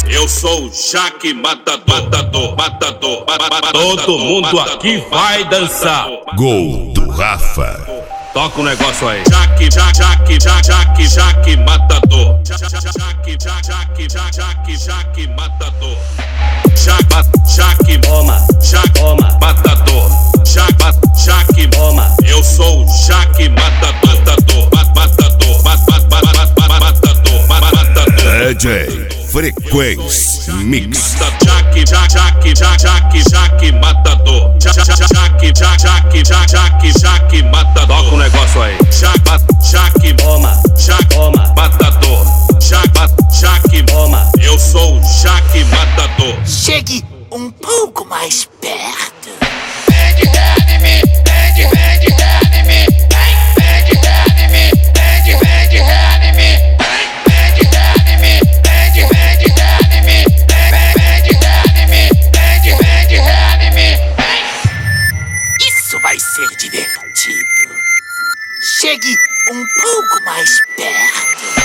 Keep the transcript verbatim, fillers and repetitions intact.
Eu sou o Jaque Matador, matador, matador, matador. Todo mundo aqui vai dançar. Gol do Rafa. Toca um negócio aí. Jaque, Jaque, Jaque, Jaque, Jaque Matador. Jaque, Jaque, Jaque, Jaque Matador. Jaque, Jaque, Toma, Jaque, toma, Matador. Jaque, Jaque, toma. Eu sou o Jaque Matador, matador, matador, matador, matador, matador. D J Frequência Mix. Jaque, Jaque, Jaque, Jaque, Jaque Matador. Jaque, Jaque, Jaque, Jaque, Jaque Matador. Toca um negócio aí. Jaque, Jaque, Toma, Jaque, toma, Matador. Jaque, Jaque, toma. Eu sou o Jaque Matador. Chegue um pouco mais perto. Vem de ré em mim, vem de vem de ré em mim, vem, vem de ré em mim, vem de vem de ré em mim, vem, vem de ré em mim, vem de vem de ré em mim, vem, vem de ré em mim, vem de vem de ré em mim, vem. Isso vai ser divertido. Chegue um pouco mais perto.